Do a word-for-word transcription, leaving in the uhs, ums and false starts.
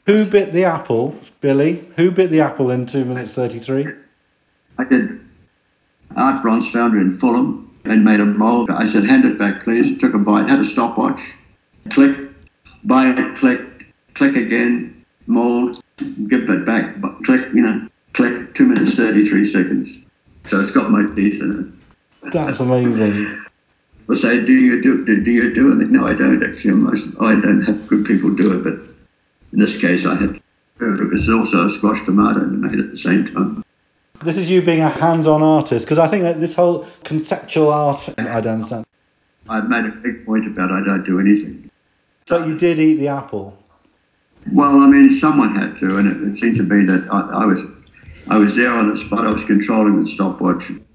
Who bit the apple, Billy? Who bit the apple in two minutes thirty-three? I did. Art Bronze found it in Fulham and made a mould. I said, hand it back, please. Took a bite, had a stopwatch. Click, buy it, click, click again, mould, give it back, click, you know, click, two minutes thirty-three seconds. So it's got my teeth in it. That's amazing. I say, do you do do, do you do it? No, I don't actually. Most, I don't have good people do it, but in this case I had to do it because it's also a squash tomato and made at the same time. This is you being a hands-on artist, because I think that this whole conceptual art, I don't understand. I've made a big point about I don't do anything. But you did eat the apple. Well, I mean, someone had to, and it, it seemed to be that I, I was I was there on the spot. I was controlling the stopwatch.